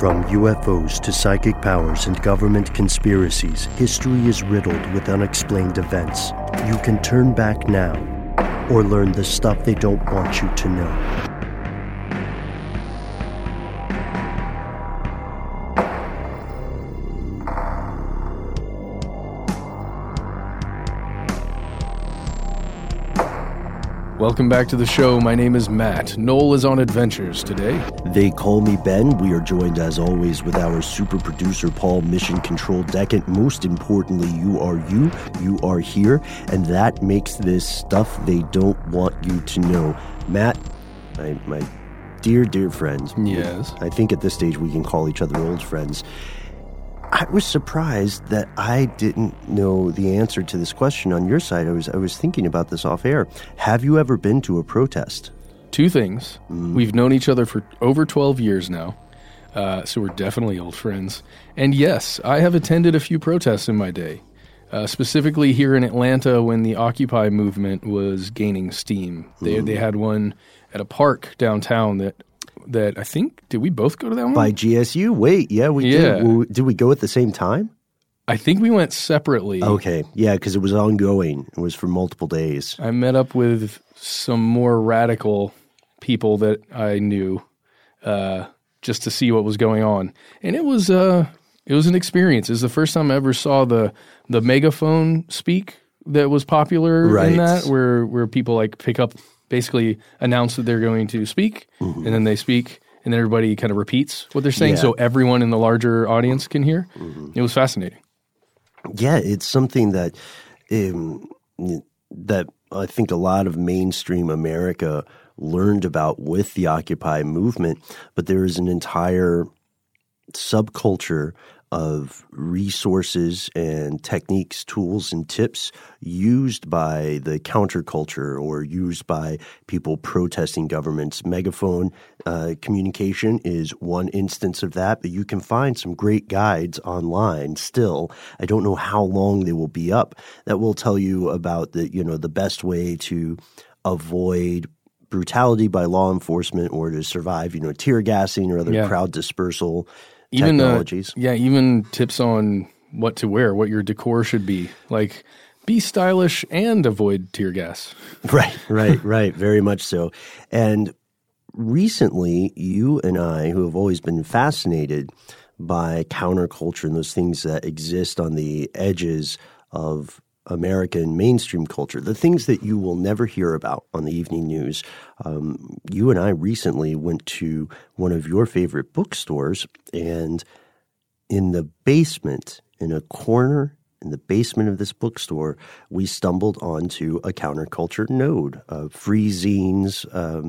From UFOs to psychic powers and government conspiracies, history is riddled with unexplained events. You can turn back now or learn the stuff they don't want you to know. Welcome back to the show. My name is Matt. Noel is on adventures today. They call me Ben. We are joined, as always, with our super producer, Paul, Mission Control Decant. Most importantly, you are here, and that makes this stuff they don't want you to know. Matt, my dear friend. Yes. I think at this stage we can call each other old friends. I was surprised that I didn't know the answer to this question on your side. I was thinking about this off air. Have you ever been to a protest? Two things. We've known each other for over 12 years now, so we're definitely old friends. And yes, I have attended a few protests in my day, specifically here in Atlanta when the Occupy movement was gaining steam. They had one at a park downtown that I think, did we both go to that one? By GSU? Wait, yeah, we did. Did we go at the same time? I think we went separately. Okay, yeah, because it was ongoing. It was for multiple days. I met up with some more radical people that I knew just to see what was going on. And it was an experience. It was the first time I ever saw the megaphone speak that was popular in that, where people like pick up, basically announce that they're going to speak, and then they speak, and then everybody kind of repeats what they're saying, so everyone in the larger audience can hear. It was fascinating. Yeah, it's something that that I think a lot of mainstream America learned about with the Occupy movement, but there is an entire subculture of resources and techniques, tools, and tips used by the counterculture or used by people protesting governments. Megaphone communication is one instance of that, but you can find some great guides online still. I don't know how long they will be up that will tell you about the best way to avoid brutality by law enforcement or to survive, tear gassing or other crowd dispersal technologies. Even tips on what to wear, what your decor should be. Like, be stylish and avoid tear gas. Right. Very much so. And recently, you and I, who have always been fascinated by counterculture and those things that exist on the edges of American mainstream culture, the things that you will never hear about on the evening news. You and I recently went to one of your favorite bookstores, and in the basement, in a corner in the basement of this bookstore, we stumbled onto a counterculture node of free zines,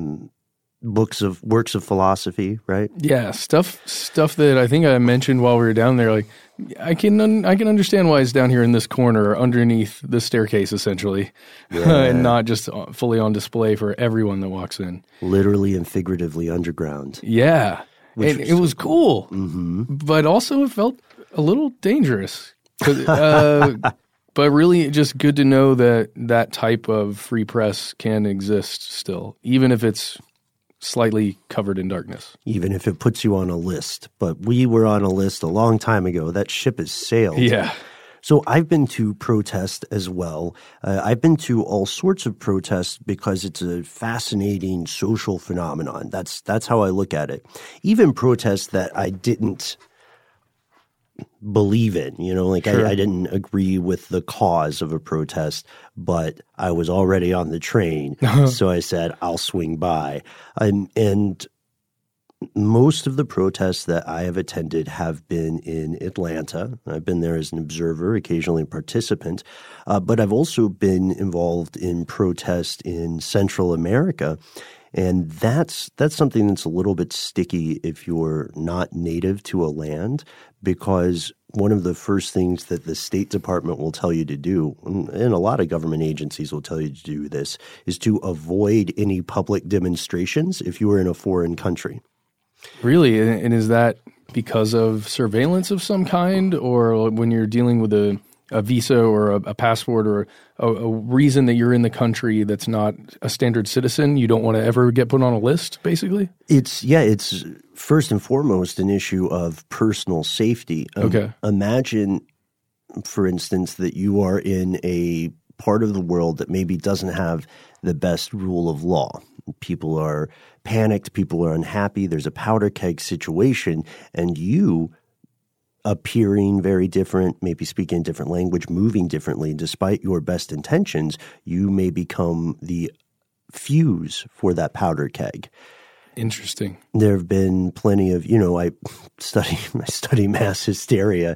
works of philosophy, right? Yeah, stuff that I think I mentioned while we were down there. Like, I can understand why it's down here in this corner, underneath the staircase, essentially, and not just fully on display for everyone that walks in. Literally and figuratively underground. Yeah, and it was cool, but also it felt a little dangerous. But really, just good to know that type of free press can exist still, even if it's slightly covered in darkness. Even if it puts you on a list. But we were on a list a long time ago. That ship has sailed. Yeah. So I've been to protests as well. I've been to all sorts of protests because it's a fascinating social phenomenon. That's how I look at it. Even protests that I didn't believe in, Sure. I didn't agree with the cause of a protest, but I was already on the train. So I said, I'll swing by. And most of the protests that I have attended have been in Atlanta. I've been there as an observer, occasionally a participant, but I've also been involved in protest in Central America. And that's something that's a little bit sticky if you're not native to a land, because one of the first things that the State Department will tell you to do, and a lot of government agencies will tell you to do this, is to avoid any public demonstrations if you are in a foreign country. Really? And is that because of surveillance of some kind, or when you're dealing with a a visa or a passport or a reason that you're in the country that's not a standard citizen, you don't want to ever get put on a list, basically? It's first and foremost an issue of personal safety. Okay. Imagine, for instance, that you are in a part of the world that maybe doesn't have the best rule of law. People are panicked, people are unhappy, there's a powder keg situation, and you appearing very different, maybe speaking a different language, moving differently, despite your best intentions, you may become the fuse for that powder keg. Interesting. There have been plenty of, I study mass hysteria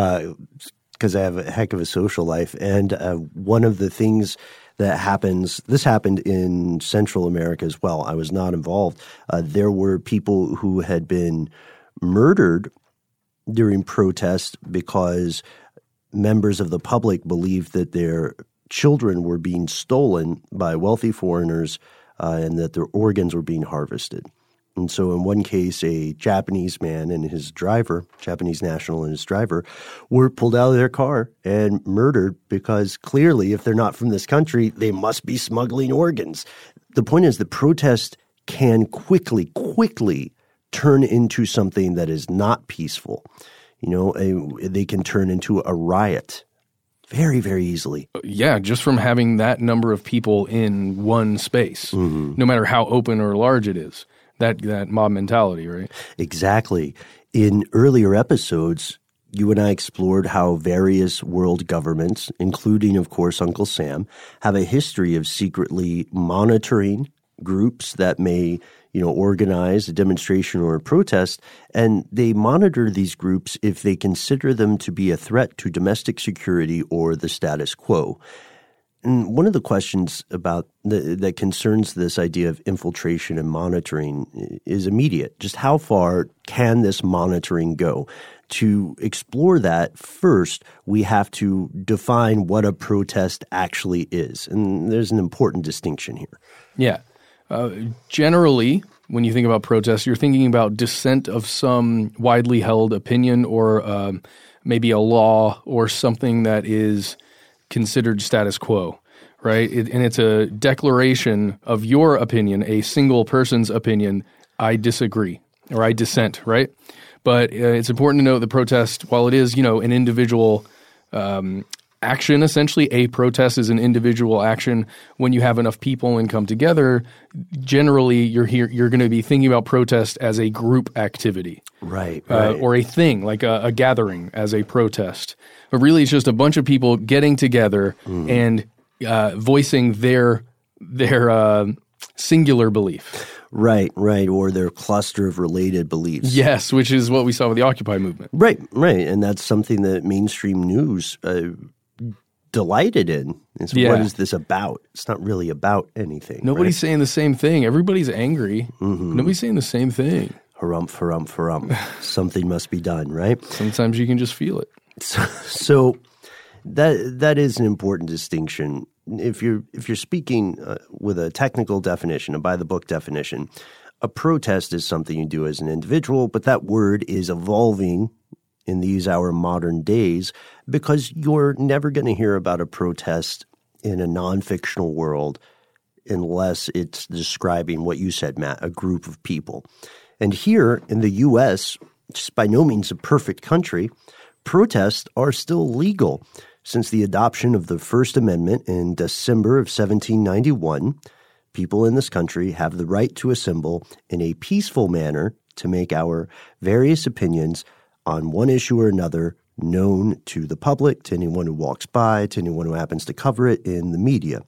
because I have a heck of a social life. And one of the things that happens, this happened in Central America as well. I was not involved. There were people who had been murdered during protests because members of the public believed that their children were being stolen by wealthy foreigners and that their organs were being harvested. And so in one case, a Japanese man and his driver, Japanese national and his driver, were pulled out of their car and murdered because clearly if they're not from this country, they must be smuggling organs. The point is the protest can quickly turn into something that is not peaceful. They can turn into a riot very, very easily. Yeah, just from having that number of people in one space, no matter how open or large it is, that mob mentality, right? Exactly. In earlier episodes, you and I explored how various world governments, including, of course, Uncle Sam, have a history of secretly monitoring groups that may organize a demonstration or a protest, and they monitor these groups if they consider them to be a threat to domestic security or the status quo. And one of the questions about that concerns this idea of infiltration and monitoring is immediate. Just how far can this monitoring go? To explore that, first, we have to define what a protest actually is. And there's an important distinction here. Yeah. Generally, when you think about protests, you're thinking about dissent of some widely held opinion or maybe a law or something that is considered status quo, right? And it's a declaration of your opinion, a single person's opinion. I disagree or I dissent, right? But it's important to note the protest, while it is, an individual action, essentially, a protest is an individual action. When you have enough people and come together, generally you're going to be thinking about protest as a group activity. Right. Or a thing, like a gathering as a protest. But really it's just a bunch of people getting together and voicing their singular belief. Right, or their cluster of related beliefs. Yes, which is what we saw with the Occupy movement. Right, and that's something that mainstream news delighted in. What is this about? It's not really about anything. Nobody's saying the same thing. Everybody's angry. Nobody's saying the same thing. Harump. Something must be done, right? Sometimes you can just feel it. So that is an important distinction. If you're speaking with a technical definition, a by-the-book definition, a protest is something you do as an individual, but that word is evolving in these our modern days because you're never going to hear about a protest in a non-fictional world unless it's describing what you said, Matt, a group of people. And here in the U.S., which is by no means a perfect country, protests are still legal. Since the adoption of the First Amendment in December of 1791, people in this country have the right to assemble in a peaceful manner to make our various opinions on one issue or another known to the public, to anyone who walks by, to anyone who happens to cover it in the media.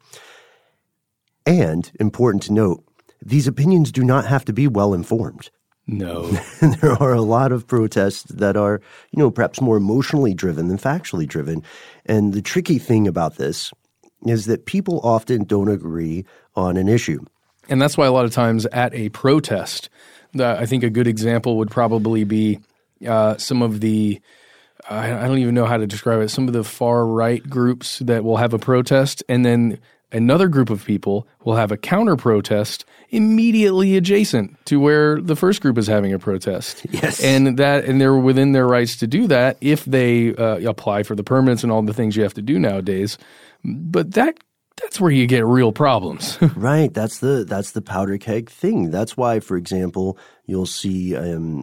And, important to note, these opinions do not have to be well-informed. No. There are a lot of protests that are, perhaps more emotionally driven than factually driven. And the tricky thing about this is that people often don't agree on an issue. And that's why a lot of times at a protest, I think a good example would probably be some of the, I don't even know how to describe it, some of the far-right groups that will have a protest, and then another group of people will have a counter protest immediately adjacent to where the first group is having a protest. Yes. And they're within their rights to do that if they apply for the permits and all the things you have to do nowadays. But that's where you get real problems. Right. That's the powder keg thing. That's why, for example, you'll see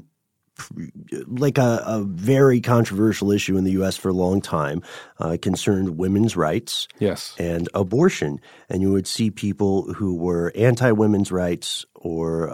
like a very controversial issue in the U.S. for a long time concerned women's rights and abortion. And you would see people who were anti-women's rights or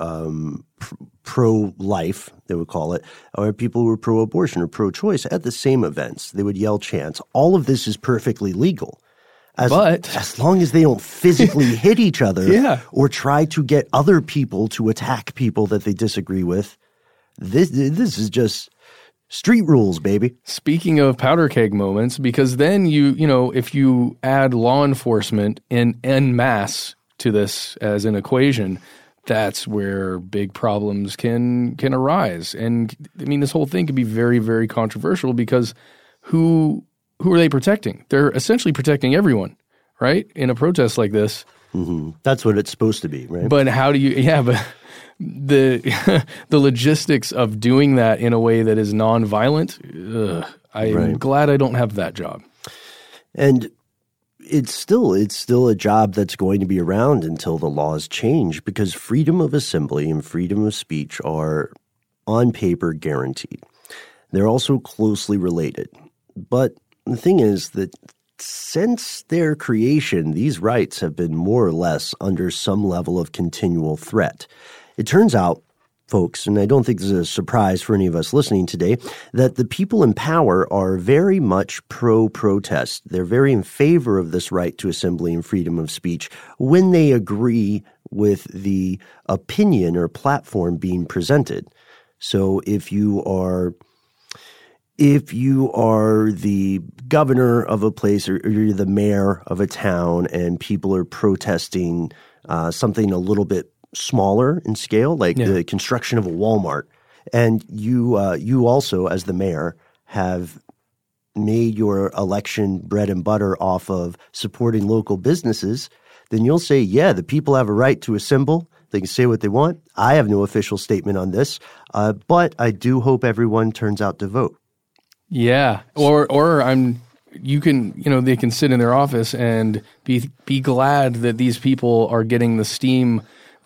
pro-life, they would call it, or people who were pro-abortion or pro-choice at the same events. They would yell chants. All of this is perfectly legal. As long as they don't physically hit each other or try to get other people to attack people that they disagree with. This is just street rules, baby. Speaking of powder keg moments, because then if you add law enforcement en masse to this as an equation, that's where big problems can arise. And I mean, this whole thing could be very, very controversial because who are they protecting? They're essentially protecting everyone, right? In a protest like this. Mm-hmm. That's what it's supposed to be, right? But how do you? Yeah, but the logistics of doing that in a way that is nonviolent, I'm glad I don't have that job. And it's still a job that's going to be around until the laws change, because freedom of assembly and freedom of speech are on paper guaranteed. They're also closely related. But the thing is that since their creation, these rights have been more or less under some level of continual threat. It turns out, folks, and I don't think this is a surprise for any of us listening today, that the people in power are very much pro-protest. They're very in favor of this right to assembly and freedom of speech when they agree with the opinion or platform being presented. So if you are the governor of a place or you're the mayor of a town and people are protesting something a little bit smaller in scale, like the construction of a Walmart, and you also, as the mayor, have made your election bread and butter off of supporting local businesses, then you'll say, yeah, the people have a right to assemble. They can say what they want. I have no official statement on this, but I do hope everyone turns out to vote. Yeah, or they can sit in their office and be glad that these people are getting the steam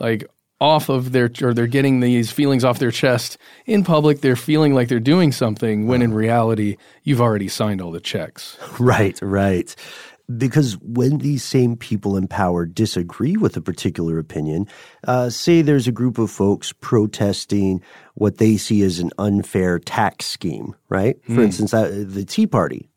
off of they're getting these feelings off their chest in public. They're feeling like they're doing something when in reality you've already signed all the checks. Right. Because when these same people in power disagree with a particular opinion, say there's a group of folks protesting what they see as an unfair tax scheme, right? For instance, the Tea Party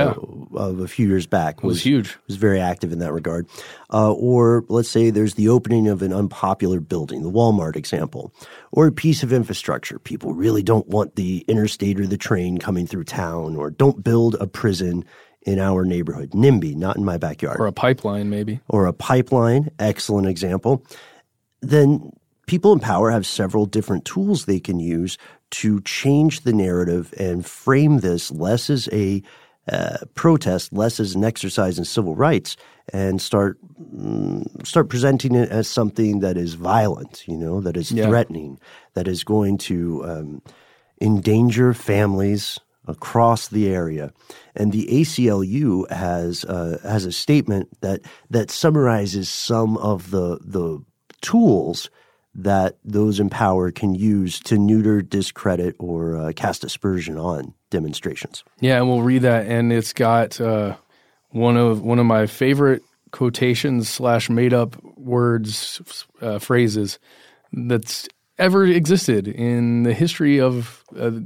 of a few years back was huge. Was very active in that regard. Or let's say there's the opening of an unpopular building, the Walmart example, or a piece of infrastructure. People really don't want the interstate or the train coming through town, or don't build a prison in our neighborhood. NIMBY, not in my backyard. Or a pipeline, maybe. Or a pipeline, excellent example. Then people in power have several different tools they can use to change the narrative and frame this less as a protest, less as an exercise in civil rights, and start presenting it as something that is violent, that is threatening, that is going to endanger families across the area. And the ACLU has a statement that summarizes some of the tools that those in power can use to neuter, discredit, or cast aspersion on demonstrations. Yeah, and we'll read that, and it's got one of my favorite quotations / made up words, phrases that's ever existed in the history of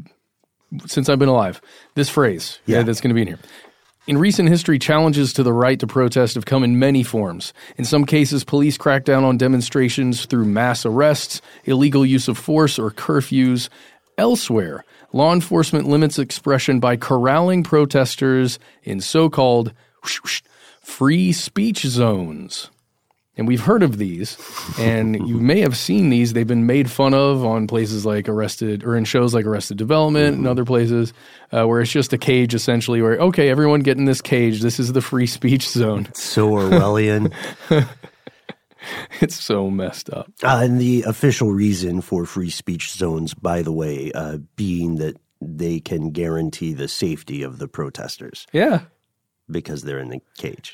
since I've been alive. This phrase that's going to be in here. In recent history, challenges to the right to protest have come in many forms. In some cases, police crack down on demonstrations through mass arrests, illegal use of force, or curfews. Elsewhere, law enforcement limits expression by corralling protesters in so-called free speech zones. And we've heard of these, and you may have seen these. They've been made fun of on places like Arrested, or in shows like Arrested Development and other places, where it's just a cage essentially where, okay, everyone get in this cage. This is the free speech zone. So Orwellian. It's so messed up. And the official reason for free speech zones, by the way, being that they can guarantee the safety of the protesters. Yeah. Because they're in the cage.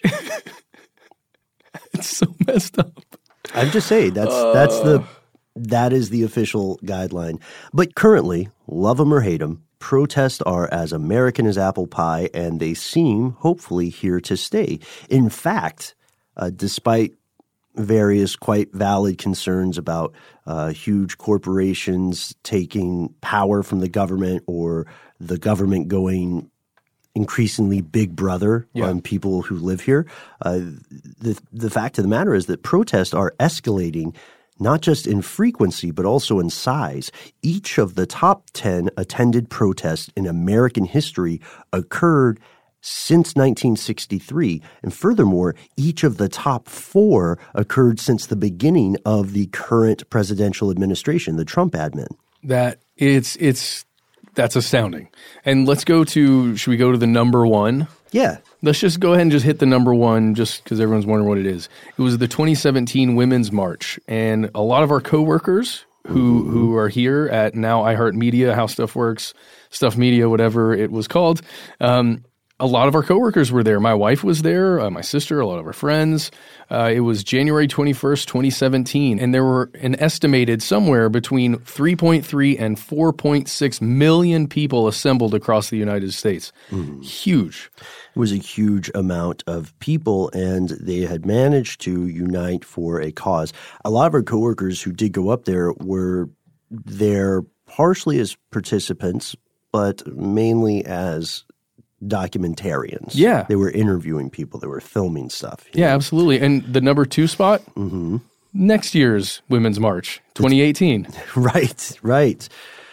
It's so messed up. I'm just saying that is the official guideline. But currently, love them or hate them, protests are as American as apple pie, and they seem, hopefully, here to stay. In fact, despite various quite valid concerns about huge corporations taking power from the government or the government going increasingly big brother on people who live here. The fact of the matter is that protests are escalating not just in frequency but also in size. Each of the top 10 attended protests in American history occurred since 1963. And furthermore, each of the top 4 occurred since the beginning of the current presidential administration, the Trump admin. That's astounding. And should we go to the number one? Yeah. Let's just go ahead and just hit the number one just because everyone's wondering what it is. It was the 2017 Women's March. And a lot of our coworkers who are here at now iHeartMedia, How Stuff Works, Stuff Media, whatever it was called, a lot of our coworkers were there. My wife was there, my sister, a lot of our friends. It was January 21st, 2017, and there were an estimated somewhere between 3.3 and 4.6 million people assembled across the United States. Huge. It was a huge amount of people, and they had managed to unite for a cause. A lot of our coworkers who did go up there were there partially as participants, but mainly as documentarians. Yeah. They were interviewing people. They were filming stuff. Yeah, absolutely. And the number 2 spot, next year's Women's March, 2018. Right.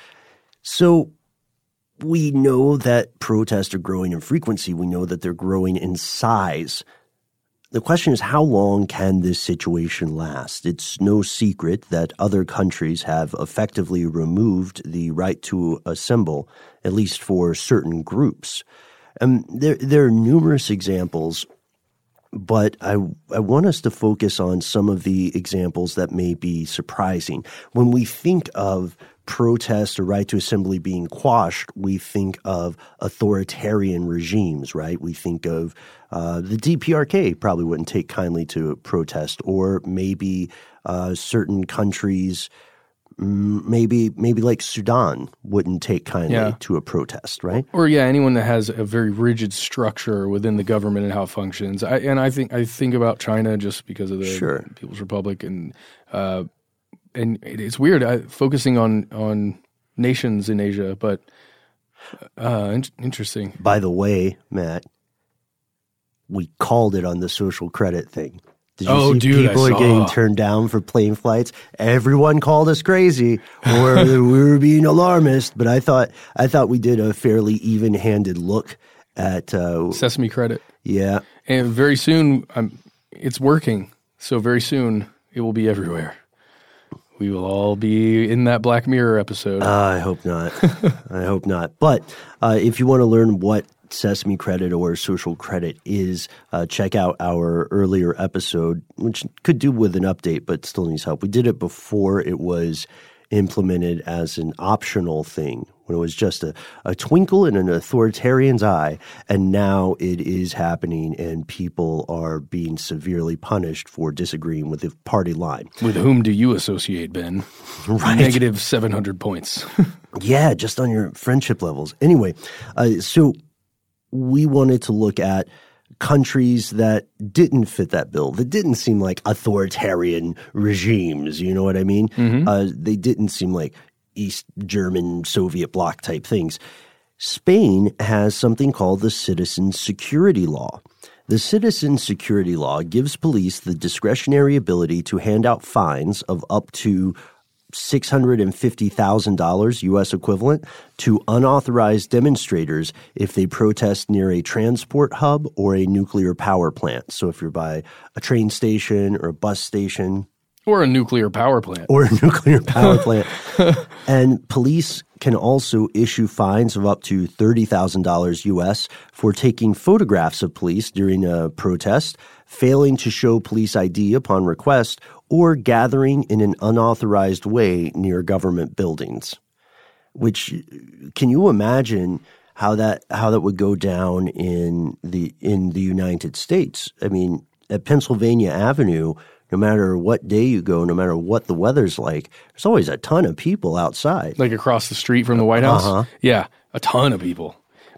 So we know that protests are growing in frequency. We know that they're growing in size. The question is, how long can this situation last? It's no secret that other countries have effectively removed the right to assemble, at least for certain groups. There are numerous examples, but I want us to focus on some of the examples that may be surprising. When we think of protest or right to assembly being quashed, we think of authoritarian regimes, right? We think of the DPRK probably wouldn't take kindly to a protest, or maybe certain countries, maybe like Sudan wouldn't take kindly to a protest, right? Or anyone that has a very rigid structure within the government and how it functions. I think about China just because of the People's Republic, and it's weird focusing on nations in Asia, but interesting. By the way, Matt, we called it on the social credit thing. Did you see people are getting turned down for plane flights? Everyone called us crazy, or we were being alarmist. But I thought we did a fairly even-handed look at Sesame Credit. Yeah, and very soon it's working. So very soon it will be everywhere. We will all be in that Black Mirror episode. I hope not. I hope not. But if you want to learn what Sesame Credit or social credit is, check out our earlier episode, which could do with an update but still needs help. We did it before it was implemented as an optional thing, when it was just a twinkle in an authoritarian's eye, and now it is happening and people are being severely punished for disagreeing with the party line. With whom do you associate, Ben? Right. Negative 700 points. Yeah, just on your friendship levels. Anyway, so we wanted to look at countries that didn't fit that bill, that didn't seem like authoritarian regimes, you know what I mean? They didn't seem like East German, Soviet bloc type things. Spain has something called the Citizen Security Law. The Citizen Security Law gives police the discretionary ability to hand out fines of up to $650,000 U.S. equivalent to unauthorized demonstrators if they protest near a transport hub or a nuclear power plant. So if you're by a train station or a bus station. Or a nuclear power plant. And police can also issue fines of up to $30,000 U.S. for taking photographs of police during a protest, failing to show police ID upon request, or gathering in an unauthorized way near government buildings. Which, can you imagine how that would go down in the United States? I mean, at Pennsylvania Avenue, no matter what day you go, no matter what the weather's like, there's always a ton of people outside. Like across the street from the White House? Uh-huh. Yeah, a ton of people.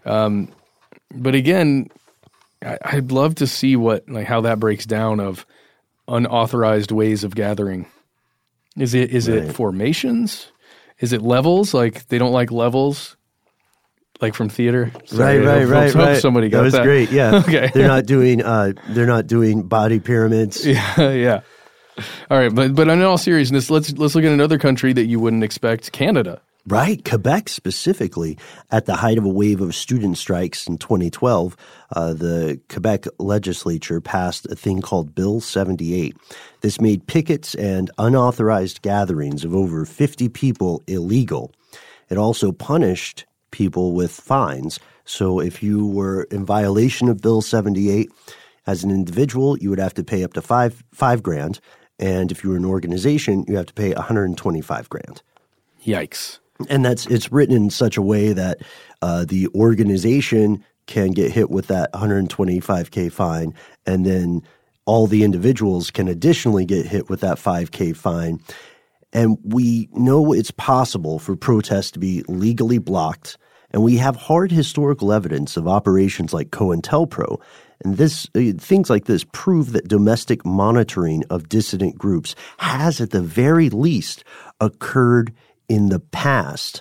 But again, I'd love to see how that breaks down of unauthorized ways of gathering. Is it formations? Is it levels? Like they don't like levels? Like from theater? Sorry, Right. Hope somebody got that. That was great, yeah. Okay. They're not doing body pyramids. Yeah. All right, but in all seriousness, let's look at another country that you wouldn't expect, Canada. Right, Quebec specifically. At the height of a wave of student strikes in 2012, the Quebec legislature passed a thing called Bill 78. This made pickets and unauthorized gatherings of over 50 people illegal. It also punished people with fines. So if you were in violation of Bill 78 as an individual, you would have to pay up to five grand. And if you were an organization, you have to pay $125,000. Yikes. And it's written in such a way that the organization can get hit with that $125,000 fine, and then all the individuals can additionally get hit with that $5,000 fine. And we know it's possible for protests to be legally blocked, and we have hard historical evidence of operations like COINTELPRO. And things like this prove that domestic monitoring of dissident groups has, at the very least, occurred in the past.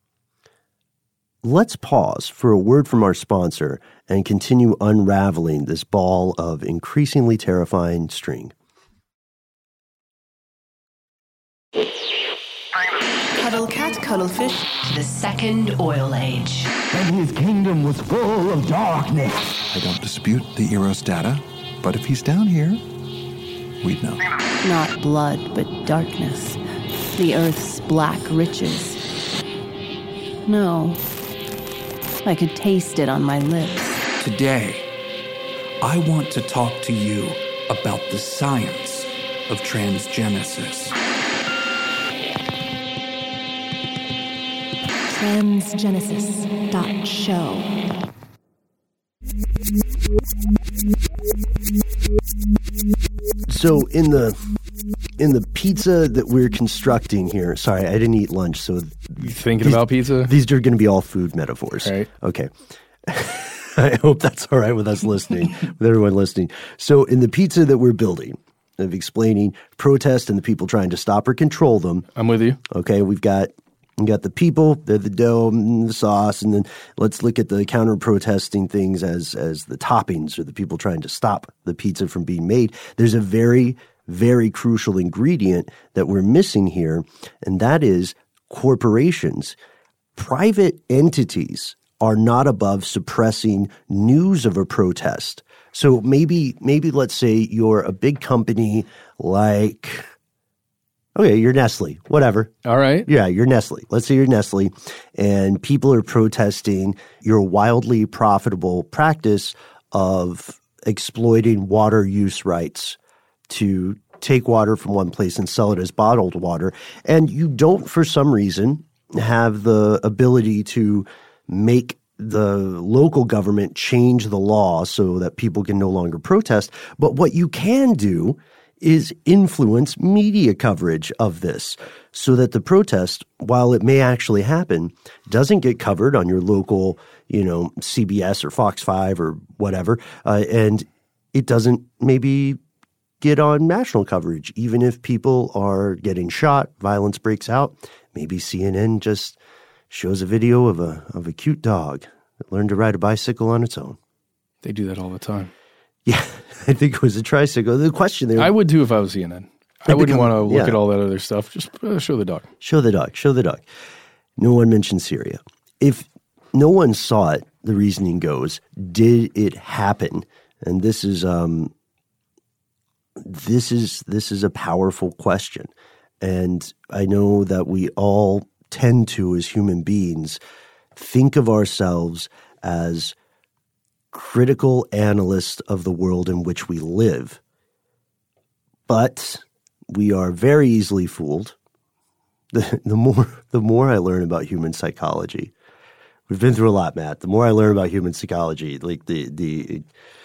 Let's pause for a word from our sponsor and continue unraveling this ball of increasingly terrifying string. Cuddle cat, cuddlefish. The second oil age. And his kingdom was full of darkness. I don't dispute the Eros data, but if he's down here, we'd know. Not blood, but darkness. The earth's black riches. No. I could taste it on my lips. Today, I want to talk to you about the science of transgenesis. Transgenesis.show. So in the pizza that we're constructing here, sorry, I didn't eat lunch, so You thinking about pizza? These are going to be all food metaphors. Right. Okay. I hope that's all right with us listening, with everyone listening. So in the pizza that we're building, of explaining protest and the people trying to stop or control them. I'm with you. Okay, we got the people, they're the dough and the sauce, and then let's look at the counter-protesting things as the toppings or the people trying to stop the pizza from being made. There's a very, very crucial ingredient that we're missing here, and that is corporations. Private entities are not above suppressing news of a protest. So maybe let's say you're a big company like, okay, you're Nestle, whatever. All right. Yeah, you're Nestle. Let's say you're Nestle, and people are protesting your wildly profitable practice of exploiting water use rights to take water from one place and sell it as bottled water. And you don't, for some reason, have the ability to make the local government change the law so that people can no longer protest. But what you can do is influence media coverage of this so that the protest, while it may actually happen, doesn't get covered on your local, CBS or Fox 5 or whatever, and it doesn't maybe get on national coverage. Even if people are getting shot, violence breaks out, maybe CNN just shows a video of a cute dog that learned to ride a bicycle on its own. They do that all the time. Yeah, I think it was a tricycle. The question there, I would too if I was CNN. I wouldn't want to look at all that other stuff. Just show the dog. Show the dog. Show the dog. No one mentioned Syria. If no one saw it, the reasoning goes, did it happen? And this is a powerful question. And I know that we all tend to, as human beings, think of ourselves as critical analysts of the world in which we live. But we are very easily fooled. The more I learn about human psychology, we've been through a lot, Matt. The more I learn about human psychology, like the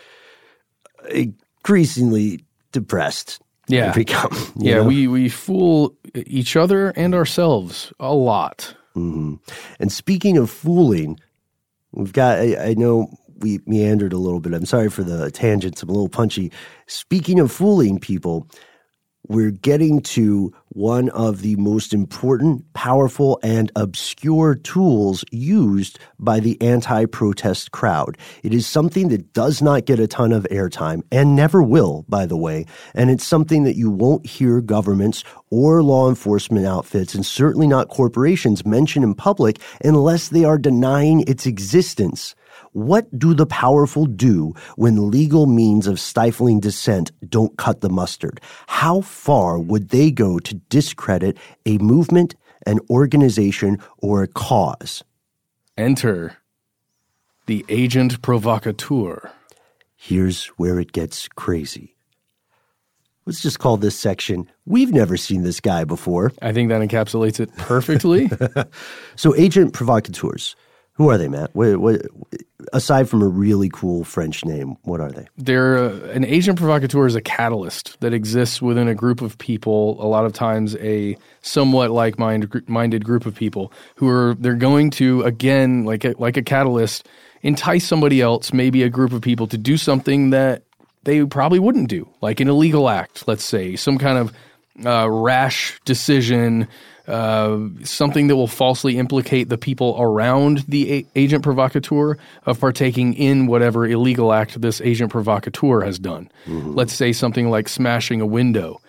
increasingly depressed I become. We fool each other and ourselves a lot. Mm-hmm. And speaking of fooling, we've got, I know we meandered a little bit. I'm sorry for the tangents. I'm a little punchy. Speaking of fooling people, we're getting to one of the most important, powerful, and obscure tools used by the anti-protest crowd. It is something that does not get a ton of airtime, and never will, by the way, and it's something that you won't hear governments or law enforcement outfits, and certainly not corporations, mention in public unless they are denying its existence. What do the powerful do when legal means of stifling dissent don't cut the mustard? How far would they go to discredit a movement, an organization, or a cause? Enter the agent provocateur. Here's where it gets crazy. Let's just call this section, "We've never seen this guy before." I think that encapsulates it perfectly. So agent provocateurs. Who are they, Matt? What, aside from a really cool French name, what are they? They're an agent provocateur is a catalyst that exists within a group of people, a lot of times a somewhat like-minded group of people they're going to, again, like a catalyst, entice somebody else, maybe a group of people, to do something that they probably wouldn't do, like an illegal act, let's say, some kind of rash decision, something that will falsely implicate the people around the agent provocateur of partaking in whatever illegal act this agent provocateur has done. Mm-hmm. Let's say something like smashing a window,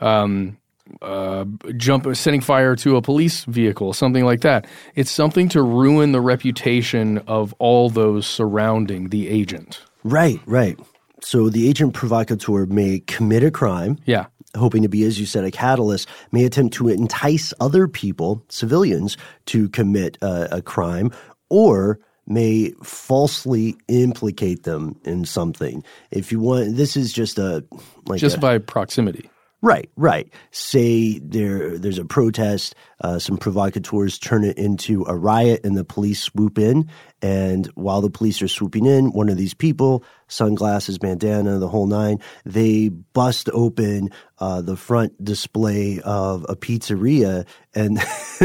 setting fire to a police vehicle, something like that. It's something to ruin the reputation of all those surrounding the agent. Right. So the agent provocateur may commit a crime. Yeah. Hoping to be, as you said, a catalyst, may attempt to entice other people, civilians, to commit a crime, or may falsely implicate them in something. If you want, this is just by proximity. Right. Say there's a protest, some provocateurs turn it into a riot and the police swoop in. And while the police are swooping in, one of these people, sunglasses, bandana, the whole nine, they bust open the front display of a pizzeria. And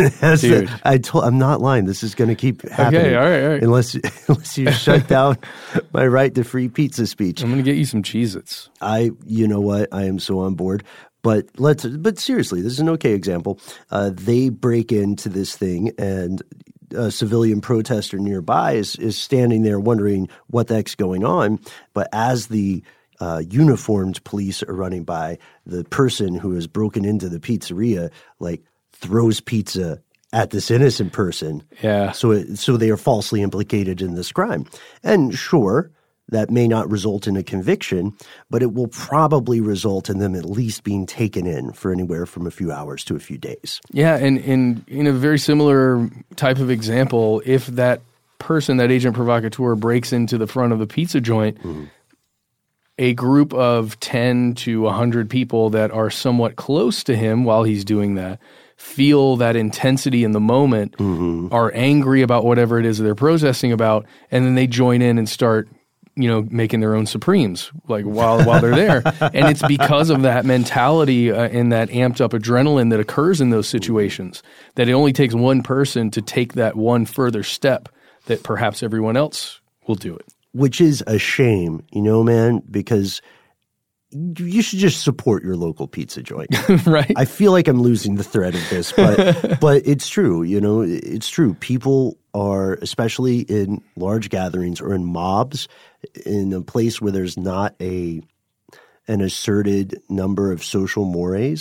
I'm not lying. This is going to keep happening. Okay, all right. Unless you shut down my right to free pizza speech. I'm going to get you some Cheez-Its. You know what? I am so on board. But seriously, this is an okay example. They break into this thing, and a civilian protester nearby is standing there wondering what the heck's going on. But as the uniformed police are running by, the person who has broken into the pizzeria throws pizza at this innocent person. Yeah. So they are falsely implicated in this crime. And sure, that may not result in a conviction, but it will probably result in them at least being taken in for anywhere from a few hours to a few days. Yeah, and in a very similar type of example, if that person, that agent provocateur, breaks into the front of the pizza joint, mm-hmm. a group of 10 to 100 people that are somewhat close to him while he's doing that feel that intensity in the moment, mm-hmm. are angry about whatever it is they're protesting about, and then they join in and start making their own Supremes, while they're there. And it's because of that mentality and that amped up adrenaline that occurs in those situations that it only takes one person to take that one further step that perhaps everyone else will do it. Which is a shame, man, because you should just support your local pizza joint. Right. I feel like I'm losing the thread of this, but it's true. It's true. People are, especially in large gatherings or in mobs, in a place where there's not an asserted number of social mores,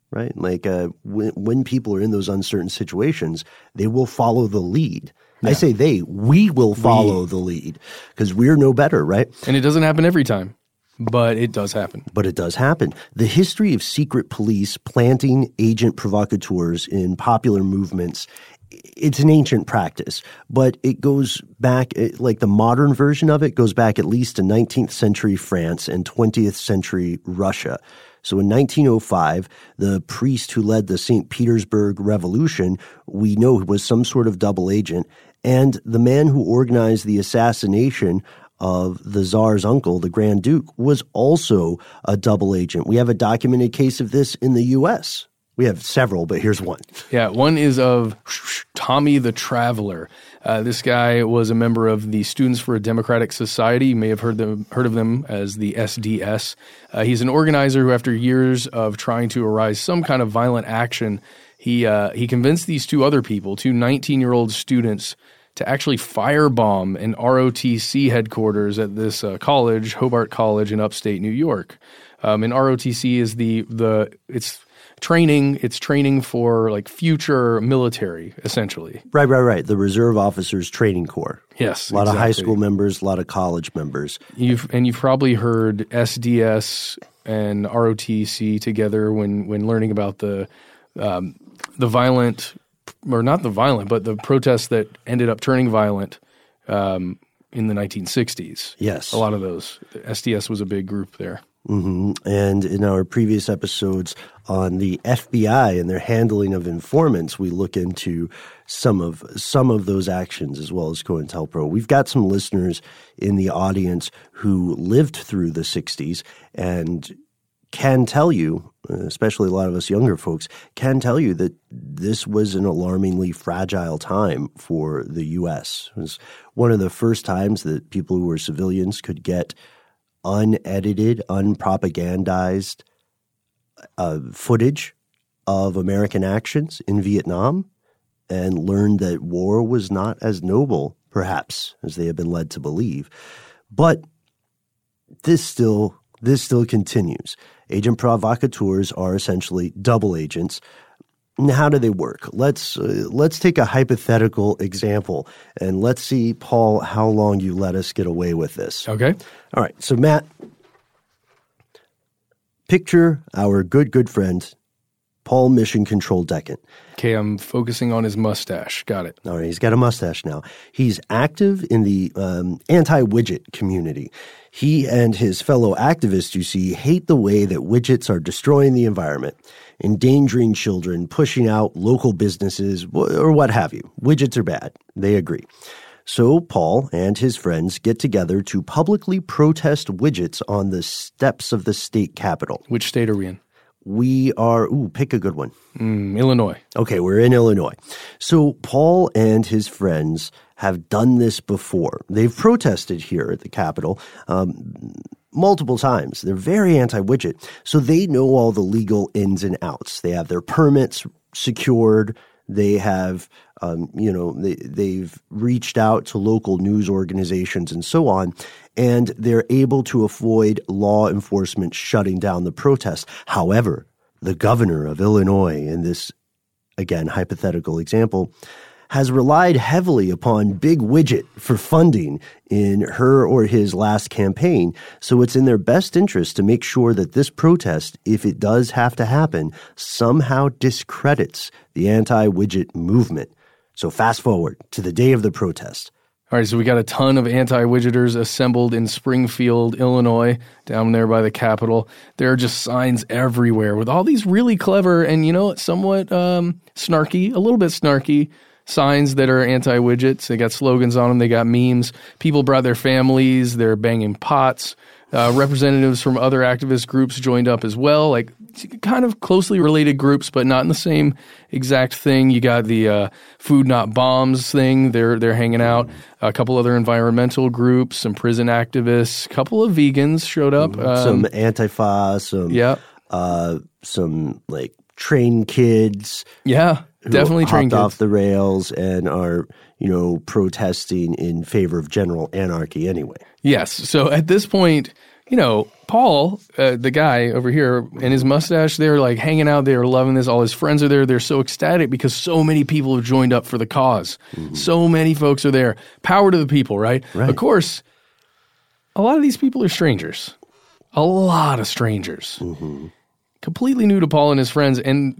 right? Like when people are in those uncertain situations, they will follow the lead. Yeah. I say we will follow the lead because we're no better, right? And it doesn't happen every time, but it does happen. But it does happen. The history of secret police planting agent provocateurs in popular movements, it's an ancient practice, but it goes back, like the modern version of it goes back at least to 19th century France and 20th century Russia. So in 1905, the priest who led the St. Petersburg Revolution, we know was some sort of double agent, and the man who organized the assassination of the Tsar's uncle, the Grand Duke, was also a double agent. We have a documented case of this in the U.S. We have several, but here's one. Yeah, one is of Tommy the Traveler. This guy was a member of the Students for a Democratic Society. You may have heard of them as the SDS. He's an organizer who, after years of trying to arise some kind of violent action, he convinced these two other people, two 19-year-old students, to actually firebomb an ROTC headquarters at this college, Hobart College in upstate New York. And ROTC is it's training for like future military, essentially. Right. The Reserve Officers Training Corps. Yes, a lot of high school members, a lot of college members. You've probably heard SDS and ROTC together when learning about the violent, or not the violent, but the protests that ended up turning violent in the 1960s. Yes, a lot of those. The SDS was a big group there. Mm-hmm. And in our previous episodes on the FBI and their handling of informants, we look into some of those actions as well as COINTELPRO. We've got some listeners in the audience who lived through the 60s and can tell you, especially a lot of us younger folks, can tell you that this was an alarmingly fragile time for the U.S. It was one of the first times that people who were civilians could get unedited, unpropagandized footage of American actions in Vietnam and learned that war was not as noble, perhaps, as they had been led to believe. But this still continues. Agent provocateurs are essentially double agents. And how do they work? Let's take a hypothetical example, and let's see, Paul, how long you let us get away with this. Okay. All right. So, Matt, picture our good friend, Paul Mission Control Deckant. Okay, I'm focusing on his mustache. Got it. All right, he's got a mustache now. He's active in the anti-widget community. He and his fellow activists, you see, hate the way that widgets are destroying the environment, endangering children, pushing out local businesses, or what have you. Widgets are bad. They agree. So Paul and his friends get together to publicly protest widgets on the steps of the state capitol. Which state are we in? We are, pick a good one. Illinois. Okay, we're in Illinois. So Paul and his friends have done this before. They've protested here at the Capitol multiple times. They're very anti-widget. So they know all the legal ins and outs. They have their permits secured. They have, they've reached out to local news organizations and so on, and they're able to avoid law enforcement shutting down the protest. However, the governor of Illinois, in this, again, hypothetical example, has relied heavily upon Big Widget for funding in her or his last campaign. So it's in their best interest to make sure that this protest, if it does have to happen, somehow discredits the anti-widget movement. So fast forward to the day of the protest. All right, so we got a ton of anti-widgeters assembled in Springfield, Illinois, down there by the Capitol. There are just signs everywhere with all these really clever and, somewhat snarky, a little bit snarky signs that are anti-widgets. They got slogans on them. They got memes. People brought their families. They're banging pots. Representatives from other activist groups joined up as well, like kind of closely related groups, but not in the same exact thing. You got the Food Not Bombs thing. They're hanging out. A couple other environmental groups, some prison activists, a couple of vegans showed up. Some Antifa, some like train kids. Yeah. Definitely trained off the rails and are, protesting in favor of general anarchy anyway. Yes. So at this point, Paul, the guy over here, and his mustache, they're like hanging out. They're loving this. All his friends are there. They're so ecstatic because so many people have joined up for the cause. Mm-hmm. So many folks are there. Power to the people, right? Of course, a lot of these people are strangers. A lot of strangers. Mm-hmm. Completely new to Paul and his friends. And,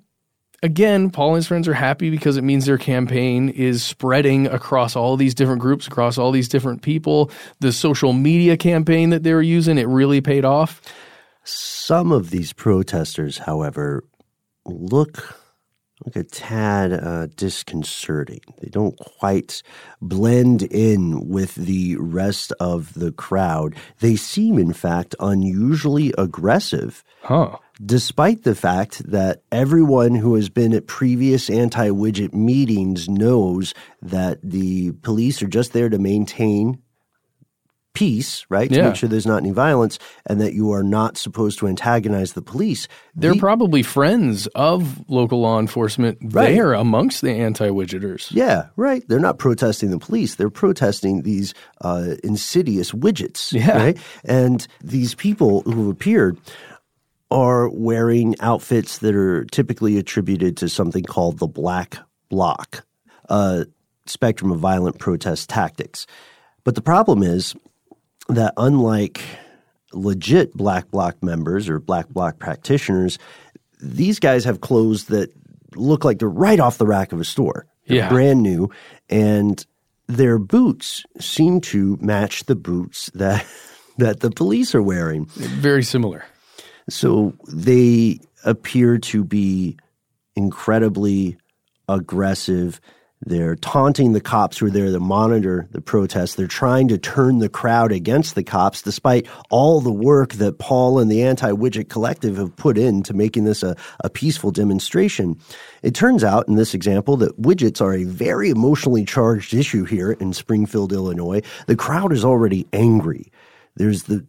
again, Paul and his friends are happy because it means their campaign is spreading across all these different groups, across all these different people. The social media campaign that they were using, it really paid off. Some of these protesters, however, look a tad disconcerting. They don't quite blend in with the rest of the crowd. They seem, in fact, unusually aggressive. Despite the fact that everyone who has been at previous anti-widget meetings knows that the police are just there to maintain peace, right? To make sure there's not any violence, and that you are not supposed to antagonize the police. They're probably friends of local law enforcement there amongst the anti-widgeters. Yeah, right. They're not protesting the police. They're protesting these insidious widgets, right? And these people who appeared are wearing outfits that are typically attributed to something called the Black Bloc, a spectrum of violent protest tactics. But the problem is that unlike legit Black Bloc members or Black Bloc practitioners, these guys have clothes that look like they're right off the rack of a store. They're brand new, and their boots seem to match the boots that the police are wearing. Very similar. So they appear to be incredibly aggressive. They're taunting the cops who are there to monitor the protests. They're trying to turn the crowd against the cops, despite all the work that Paul and the Anti-Widget Collective have put into making this a peaceful demonstration. It turns out in this example that widgets are a very emotionally charged issue here in Springfield, Illinois. The crowd is already angry. There's the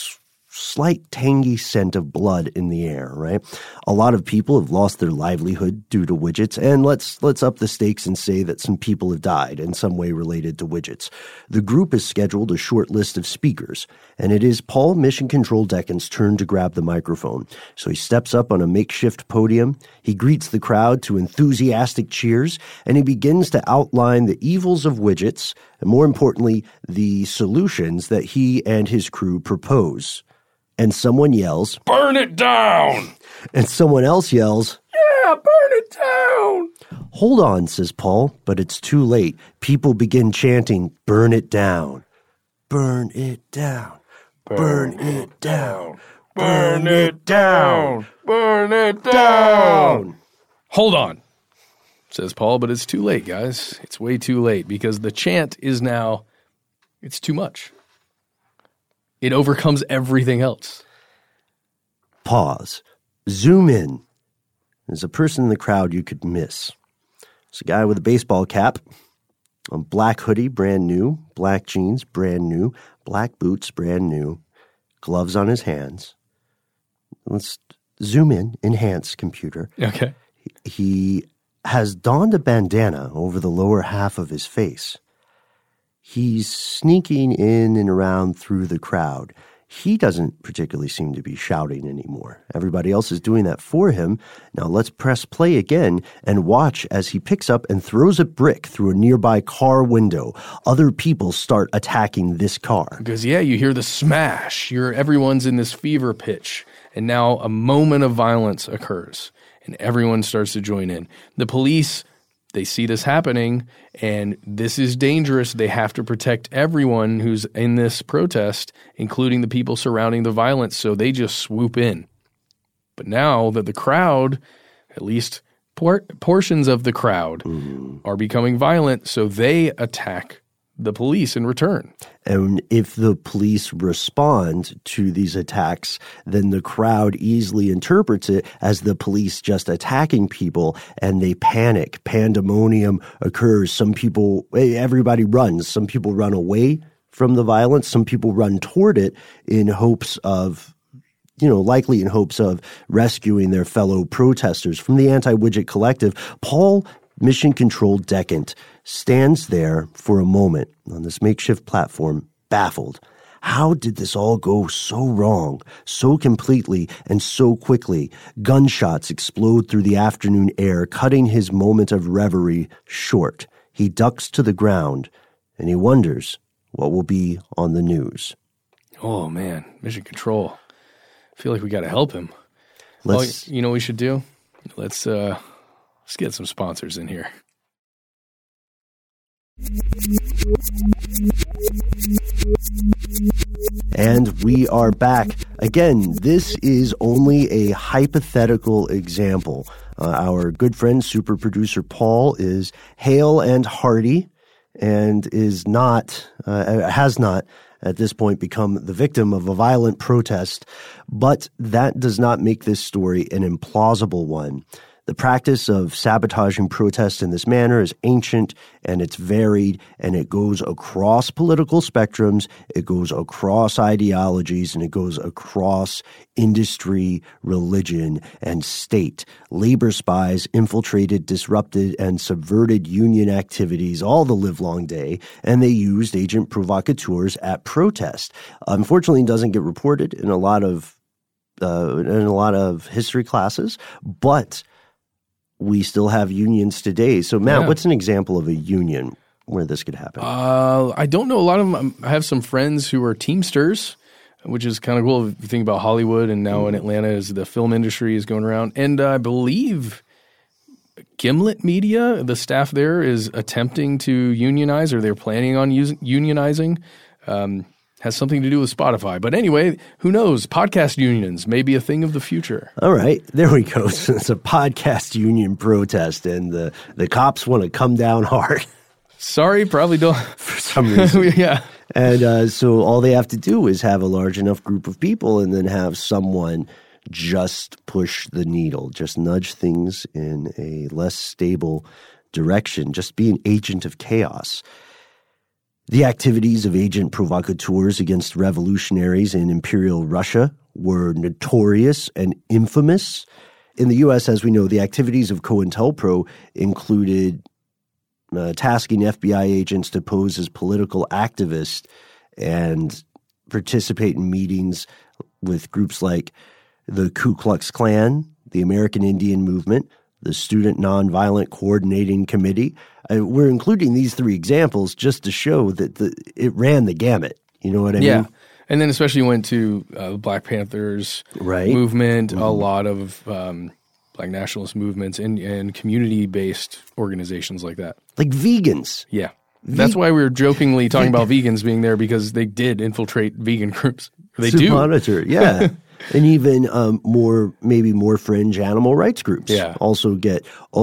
slight tangy scent of blood in the air, right? A lot of people have lost their livelihood due to widgets, and let's up the stakes and say that some people have died in some way related to widgets. The group has scheduled a short list of speakers, and it is Paul Mission Control Deckens' turn to grab the microphone. So he steps up on a makeshift podium, he greets the crowd to enthusiastic cheers, and he begins to outline the evils of widgets, and more importantly, the solutions that he and his crew propose. And someone yells, "Burn it down!" And someone else yells, "Yeah, burn it down!" "Hold on," says Paul, but it's too late. People begin chanting, "Burn it down. Burn it down. Burn it down. Burn it down. Burn it down." Hold on, says Paul, but it's too late, guys. It's way too late because the chant is now, it's too much. It overcomes everything else. Pause. Zoom in. There's a person in the crowd you could miss. It's a guy with a baseball cap, a black hoodie, brand new, black jeans, brand new, black boots, brand new, gloves on his hands. Let's zoom in, enhance computer. Okay. He has donned a bandana over the lower half of his face. He's sneaking in and around through the crowd. He doesn't particularly seem to be shouting anymore. Everybody else is doing that for him. Now let's press play again and watch as he picks up and throws a brick through a nearby car window. Other people start attacking this car. Because, you hear the smash. Everyone's in this fever pitch. And now a moment of violence occurs. And everyone starts to join in. The police, they see this happening, and this is dangerous. They have to protect everyone who's in this protest, including the people surrounding the violence, so they just swoop in. But now that the crowd, at least portions of the crowd, are becoming violent, so they attack the police in return. And if the police respond to these attacks, then the crowd easily interprets it as the police just attacking people, and they panic. Pandemonium occurs. Everybody runs. Some people run away from the violence. Some people run toward it in hopes of, likely in hopes of rescuing their fellow protesters. From the Anti-Widget Collective, Paul Mission Control Deckens stands there for a moment on this makeshift platform, baffled. How did this all go so wrong, so completely and so quickly? Gunshots explode through the afternoon air, cutting his moment of reverie short. He ducks to the ground, and he wonders what will be on the news. Oh, man. Mission Control. I feel like we got to help him. You know what we should do? Let's get some sponsors in here. And we are back. Again, this is only a hypothetical example. Our good friend, super producer Paul, is hale and hearty and has not at this point become the victim of a violent protest, but that does not make this story an implausible one. The practice of sabotaging protests in this manner is ancient, and it's varied, and it goes across political spectrums, it goes across ideologies, and it goes across industry, religion, and state. Labor spies infiltrated, disrupted, and subverted union activities all the livelong day, and they used agent provocateurs at protest. Unfortunately, it doesn't get reported in a lot of history classes, but we still have unions today. So, Matt, what's an example of a union where this could happen? I don't know. A lot of them. I have some friends who are Teamsters, which is kind of cool if you think about Hollywood and now in Atlanta as the film industry is going around. And I believe Gimlet Media, the staff there, is attempting to unionize, or they're planning on unionizing. Has something to do with Spotify. But anyway, who knows? Podcast unions may be a thing of the future. All right. There we go. So it's a podcast union protest, and the cops want to come down hard. Sorry, probably don't. For some reason. Yeah. And so all they have to do is have a large enough group of people and then have someone just push the needle, just nudge things in a less stable direction, just be an agent of chaos. The activities of agent provocateurs against revolutionaries in Imperial Russia were notorious and infamous. In the U.S., as we know, the activities of COINTELPRO included tasking FBI agents to pose as political activists and participate in meetings with groups like the Ku Klux Klan, the American Indian Movement, the Student Nonviolent Coordinating Committee. We're including these three examples just to show that it ran the gamut. You know what I mean? Yeah. And then especially went to the Black Panthers movement, a lot of Black nationalist movements, and community-based organizations like that. Like vegans. Yeah. That's why we were jokingly talking about vegans being there, because they did infiltrate vegan groups. They do. Monitor, yeah. And even maybe more fringe animal rights groups also get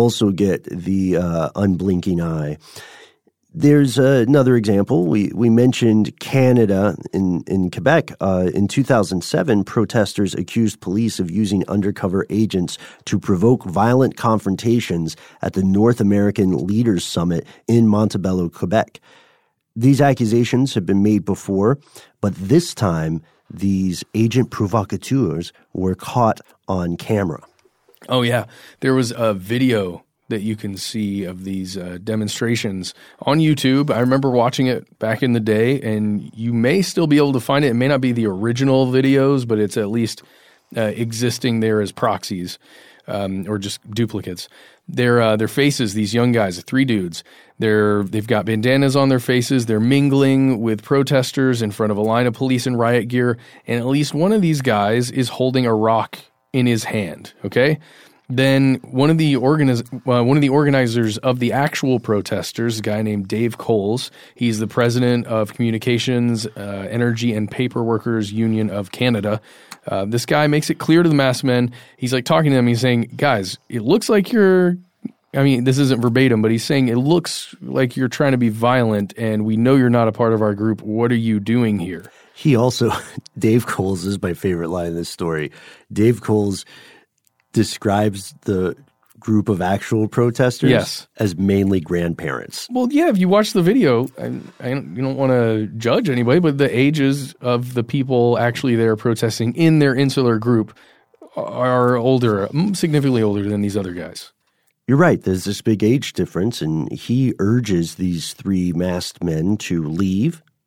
the unblinking eye. There's another example. We mentioned Canada in Quebec. In 2007, protesters accused police of using undercover agents to provoke violent confrontations at the North American Leaders Summit in Montebello, Quebec. These accusations have been made before, but this time these agent provocateurs were caught on camera. Oh, yeah. There was a video that you can see of these demonstrations on YouTube. I remember watching it back in the day, and you may still be able to find it. It may not be the original videos, but it's at least existing there as proxies or just duplicates. Their faces, these young guys, 3 dudes, they've got bandanas on their faces. They're mingling with protesters in front of a line of police in riot gear, and at least one of these guys is holding a rock in his hand, okay? Then one of the organizers of the actual protesters, a guy named Dave Coles, he's the president of Communications, Energy, and Paper Workers Union of Canada. This guy makes it clear to the masked men. He's like talking to them. He's saying, guys, it looks like this isn't verbatim, but he's saying it looks like you're trying to be violent, and we know you're not a part of our group. What are you doing here? He also, Dave Coles is my favorite line in this story. Dave Coles describes the group of actual protesters as mainly grandparents. Well, yeah, if you watch the video, you don't want to judge anybody, but the ages of the people actually there protesting in their insular group are older, significantly older than these other guys. You're right. There's this big age difference, and he urges these 3 masked men to leave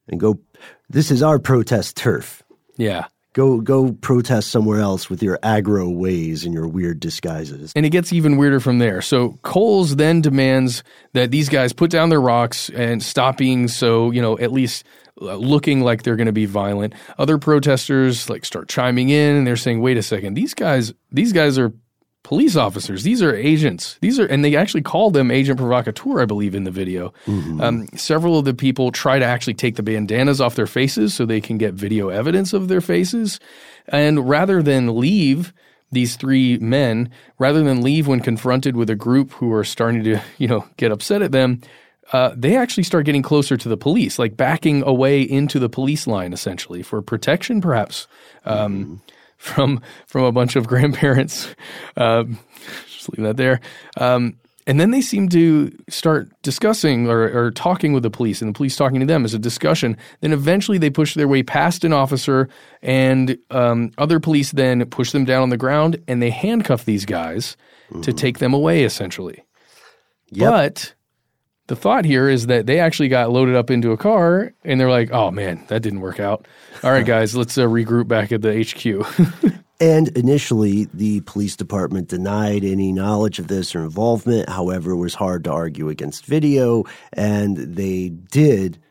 and go, this is our protest turf. Yeah. Go protest somewhere else with your aggro ways and your weird disguises. And it gets even weirder from there. So Coles then demands that these guys put down their rocks and stop being so, at least looking like they're going to be violent. Other protesters start chiming in, and they're saying, wait a second, these guys are police officers. These are agents. And they actually call them agent provocateur, I believe, in the video. Mm-hmm. Several of the people try to actually take the bandanas off their faces so they can get video evidence of their faces. And rather than leave, these three men, when confronted with a group who are starting to, get upset at them, they actually start getting closer to the police, backing away into the police line, essentially, for protection, perhaps. From a bunch of grandparents. Just leave that there. And then they seem to start discussing or talking with the police, and the police talking to them as a discussion. Then eventually they push their way past an officer, and other police then push them down on the ground, and they handcuff these guys to take them away, essentially. Yep. But the thought here is that they actually got loaded up into a car, and they're like, oh, man, that didn't work out. All right, guys, let's regroup back at the HQ. And initially, the police department denied any knowledge of this or involvement. However, it was hard to argue against video, and they did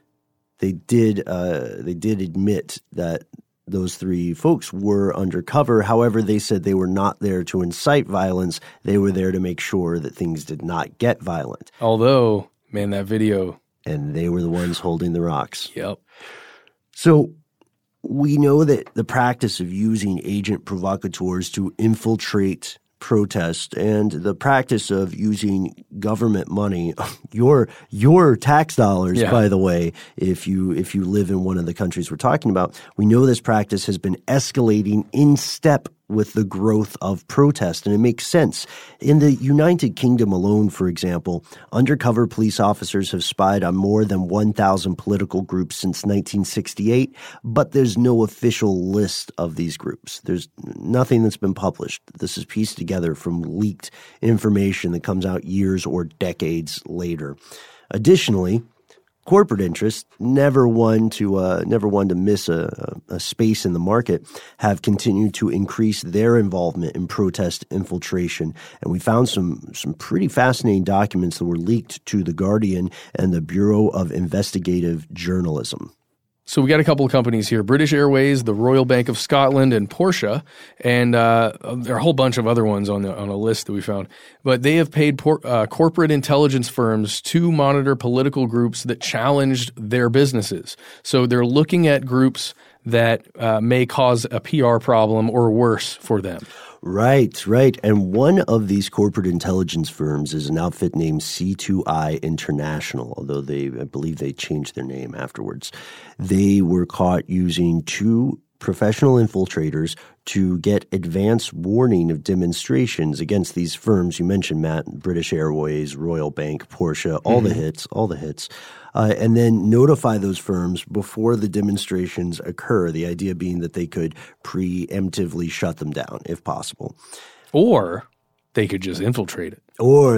admit that those three folks were undercover. However, they said they were not there to incite violence. They were there to make sure that things did not get violent. Although, man, that video. And they were the ones holding the rocks. Yep. So we know that the practice of using agent provocateurs to infiltrate protest and the practice of using government money, your tax dollars, by the way, if you live in one of the countries we're talking about, we know this practice has been escalating in step with the growth of protest, and it makes sense. In the United Kingdom alone, for example, undercover police officers have spied on more than 1,000 political groups since 1968, but there's no official list of these groups. There's nothing that's been published. This is pieced together from leaked information that comes out years or decades later. Additionally, corporate interests, never one to miss a space in the market, have continued to increase their involvement in protest infiltration. And we found some pretty fascinating documents that were leaked to The Guardian and the Bureau of Investigative Journalism. So we got a couple of companies here, British Airways, the Royal Bank of Scotland, and Porsche, and there are a whole bunch of other ones on a list that we found. But they have paid corporate intelligence firms to monitor political groups that challenged their businesses. So they're looking at groups that may cause a PR problem or worse for them. Right. And one of these corporate intelligence firms is an outfit named C2I International, although I believe they changed their name afterwards. They were caught using two professional infiltrators to get advance warning of demonstrations against these firms you mentioned, Matt, British Airways, Royal Bank, Porsche, all the hits, and then notify those firms before the demonstrations occur, the idea being that they could preemptively shut them down if possible. Or they could just infiltrate it.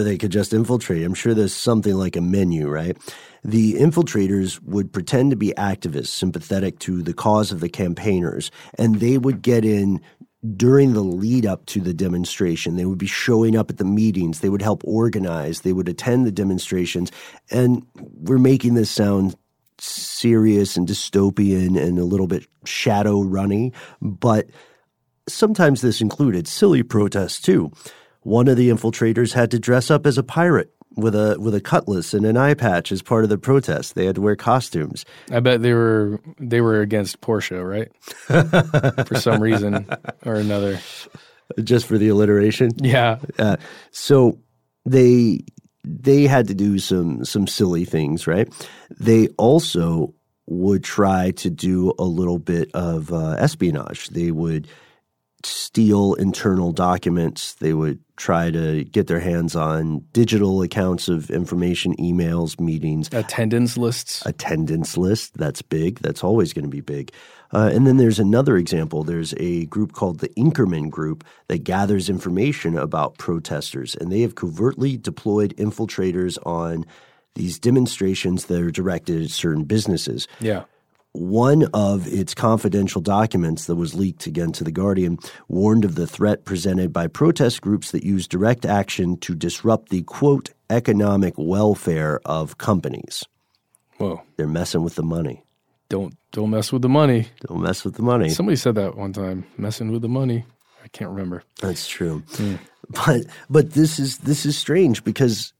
I'm sure there's something like a menu, right? The infiltrators would pretend to be activists sympathetic to the cause of the campaigners, and they would get in during the lead up to the demonstration. They would be showing up at the meetings. They would help organize. They would attend the demonstrations. And we're making this sound serious and dystopian and a little bit shadow runny, but sometimes this included silly protests too. One of the infiltrators had to dress up as a pirate with a cutlass and an eye patch as part of the protest. They had to wear costumes. I bet they were against Porsche, right? For some reason or another. Just for the alliteration? Yeah. So they had to do some silly things, right? They also would try to do a little bit of espionage. They would steal internal documents. They would try to get their hands on digital accounts of information, emails, meetings. Attendance lists. That's big. That's always going to be big. And then there's another example. There's a group called the Inkerman Group that gathers information about protesters, and they have covertly deployed infiltrators on these demonstrations that are directed at certain businesses. Yeah. one of its confidential documents that was leaked again to The Guardian warned of the threat presented by protest groups that use direct action to disrupt the, quote, economic welfare of companies. Whoa. They're messing with the money. Don't mess with the money. Don't mess with the money. Somebody said that one time, messing with the money. I can't remember. That's true. But this is strange because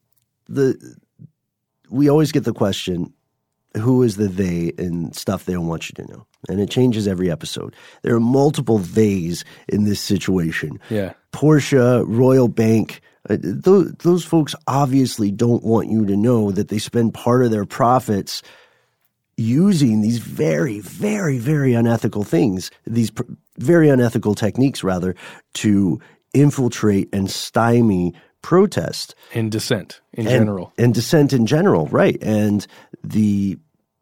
we always get the question, who is the they and stuff they don't want you to know? And it changes every episode. There are multiple theys in this situation. Yeah. Porsche, Royal Bank, those folks obviously don't want you to know that they spend part of their profits using these very, very, very unethical things, very unethical techniques, rather, to infiltrate and stymie protest. And dissent in general. And dissent in general, right. And the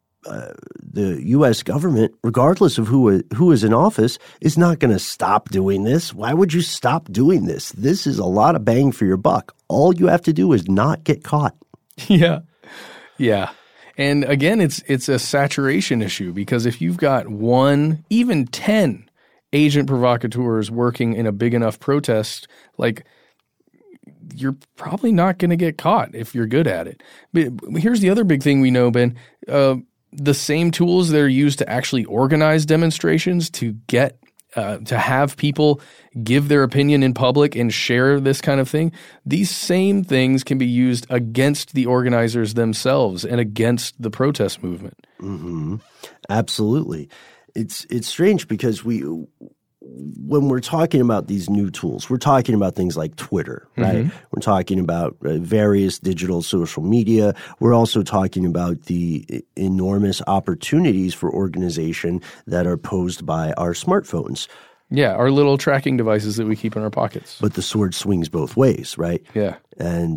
U.S. government, regardless of who is in office, is not going to stop doing this. Why would you stop doing this? This is a lot of bang for your buck. All you have to do is not get caught. Yeah. Yeah. And again, it's a saturation issue because if you've got 1, even 10 agent provocateurs working in a big enough protest, like, you're probably not going to get caught if you're good at it. But here's the other big thing we know, Ben. The same tools that are used to actually organize demonstrations to get to have people give their opinion in public and share this kind of thing, these same things can be used against the organizers themselves and against the protest movement. Mm-hmm. Absolutely. It's strange because when we're talking about these new tools, we're talking about things like Twitter, right? Mm-hmm. We're talking about various digital social media. We're also talking about the enormous opportunities for organization that are posed by our smartphones. Yeah, our little tracking devices that we keep in our pockets. But the sword swings both ways, right? Yeah. And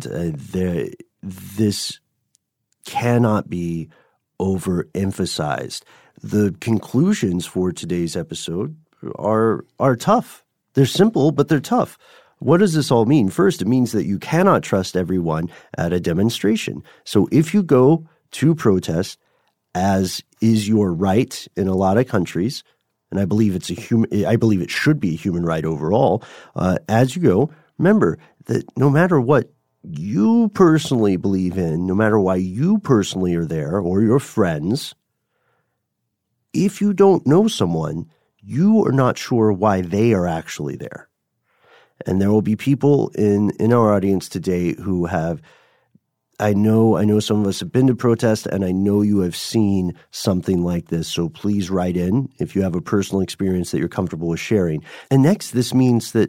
this cannot be overemphasized. The conclusions for today's episode are tough. They're simple, but they're tough. What does this all mean? First, it means that you cannot trust everyone at a demonstration. So if you go to protest, as is your right in a lot of countries, and I believe it should be a human right overall, as you go, remember that no matter what you personally believe in, no matter why you personally are there or your friends, if you don't know someone, you are not sure why they are actually there. And there will be people in our audience today who have, I know some of us have been to protest, and I know you have seen something like this. So please write in if you have a personal experience that you're comfortable with sharing. And next, this means that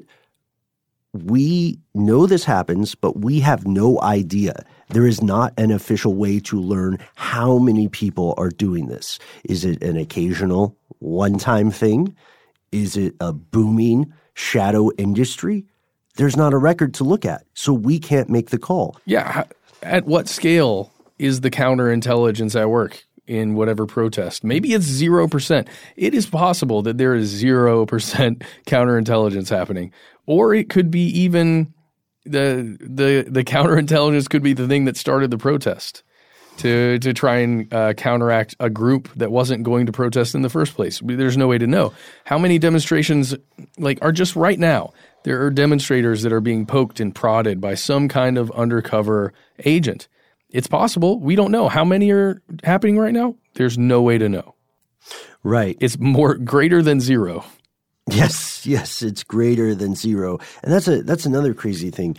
we know this happens, but we have no idea. There is not an official way to learn how many people are doing this. Is it an occasional one-time thing? Is it a booming shadow industry? There's not a record to look at, so we can't make the call. Yeah. At what scale is the counterintelligence at work in whatever protest? Maybe it's 0%. It is possible that there is 0% counterintelligence happening. Or it could be even the counterintelligence could be the thing that started the protest to try and counteract a group that wasn't going to protest in the first place. There's no way to know. How many demonstrations are just right now? There are demonstrators that are being poked and prodded by some kind of undercover agent. It's possible. We don't know. How many are happening right now? There's no way to know. Right. It's greater than 0. Yes, it's greater than 0. And that's another crazy thing.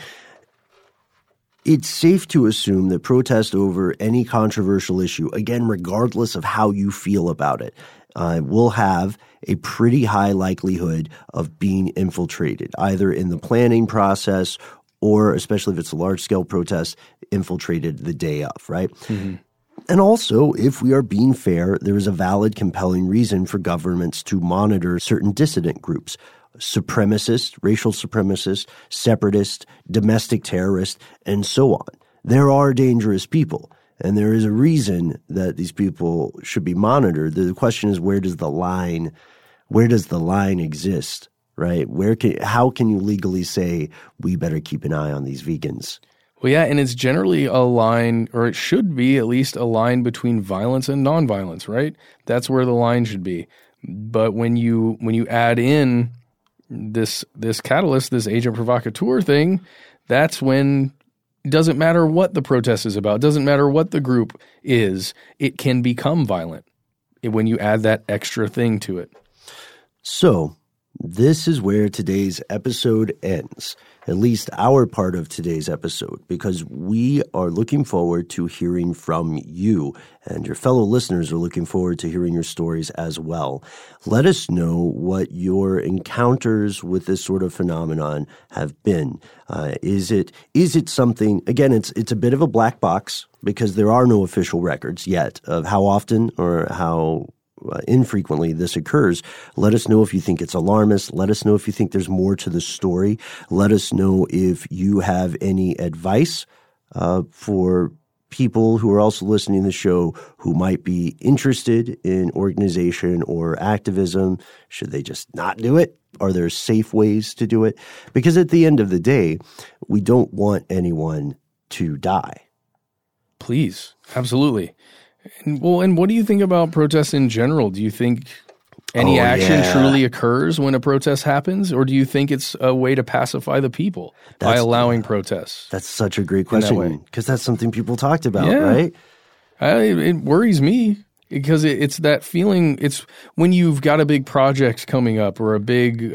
It's safe to assume that protest over any controversial issue, again, regardless of how you feel about it, will have a pretty high likelihood of being infiltrated, either in the planning process or, especially if it's a large-scale protest, infiltrated the day of, right? Mm-hmm. And also, if we are being fair, there is a valid, compelling reason for governments to monitor certain dissident groups, supremacists, racial supremacists, separatists, domestic terrorists, and so on. There are dangerous people, and there is a reason that these people should be monitored. The question is, where does the line exist, right? How can you legally say we better keep an eye on these vegans? Well, yeah, and it's generally a line, or it should be at least a line between violence and nonviolence, right? That's where the line should be. But when you add in this catalyst, this agent provocateur thing, that's when it doesn't matter what the protest is about, it doesn't matter what the group is, it can become violent when you add that extra thing to it. So, this is where today's episode ends, at least our part of today's episode, because we are looking forward to hearing from you, and your fellow listeners are looking forward to hearing your stories as well. Let us know what your encounters with this sort of phenomenon have been. Is it something, again, it's a bit of a black box because there are no official records yet of how often or how infrequently this occurs. Let us know if you think it's alarmist. Let us know if you think there's more to the story. Let us know if you have any advice for people who are also listening to the show who might be interested in organization or activism. Should they just not do it? Are there safe ways to do it? Because at the end of the day, we don't want anyone to die. Please. Absolutely. And what do you think about protests in general? Do you think any action truly occurs when a protest happens, or do you think it's a way to pacify the people by allowing protests? That's such a great question, because that's something people talked about, right? It worries me because it's that feeling. It's when you've got a big project coming up or a big,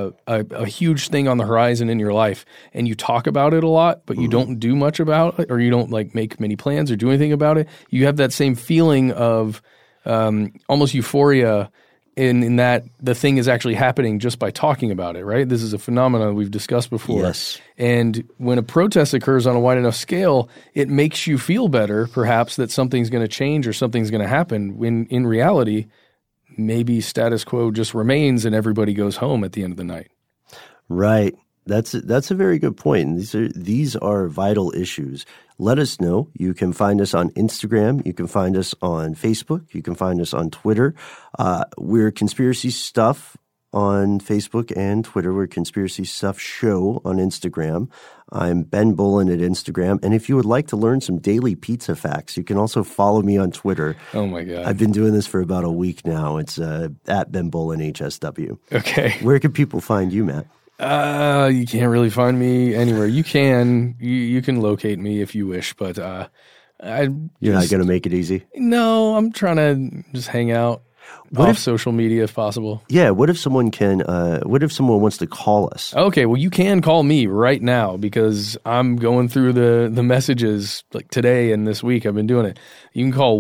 a huge thing on the horizon in your life, and you talk about it a lot, but you don't do much about it, or you don't like make many plans or do anything about it. You have that same feeling of almost euphoria in that the thing is actually happening just by talking about it, right? This is a phenomenon we've discussed before. Yes. And when a protest occurs on a wide enough scale, it makes you feel better, perhaps, that something's going to change or something's going to happen, when in reality, maybe status quo just remains and everybody goes home at the end of the night. Right. That's a very good point. These are vital issues. Let us know. You can find us on Instagram. You can find us on Facebook. You can find us on Twitter. We're Conspiracy Stuff on Facebook and Twitter. We're Conspiracy Stuff Show on Instagram. I'm Ben Bolin at Instagram. And if you would like to learn some daily pizza facts, you can also follow me on Twitter. Oh, my God. I've been doing this for about a week now. It's at Ben Bolin HSW. Okay. Where can people find you, Matt? You can't really find me anywhere. You can locate me if you wish, but you're not going to make it easy. No, I'm trying to just hang out off social media if possible. Yeah. What if someone wants to call us? Okay. Well, you can call me right now because I'm going through the messages like today and this week. I've been doing it. You can call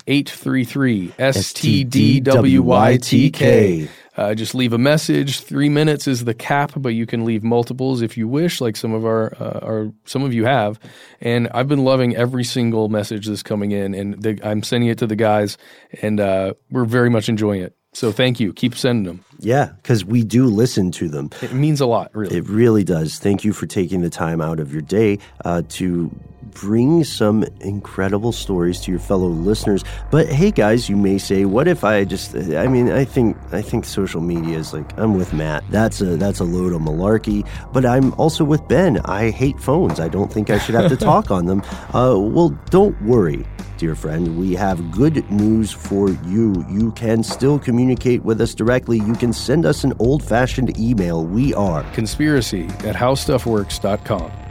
1-833-STDWYTK. Just leave a message. 3 minutes is the cap, but you can leave multiples if you wish, like some of you have. And I've been loving every single message that's coming in, and I'm sending it to the guys, and we're very much enjoying it. So thank you. Keep sending them. Yeah, because we do listen to them. It means a lot, really. It really does. Thank you for taking the time out of your day to bring some incredible stories to your fellow listeners. But hey, guys, you may say, what if I think social media is like, I'm with Matt. That's a load of malarkey. But I'm also with Ben. I hate phones. I don't think I should have to talk on them. Well, don't worry, dear friend. We have good news for you. You can still communicate with us directly. You can send us an old-fashioned email. We are conspiracy@howstuffworks.com.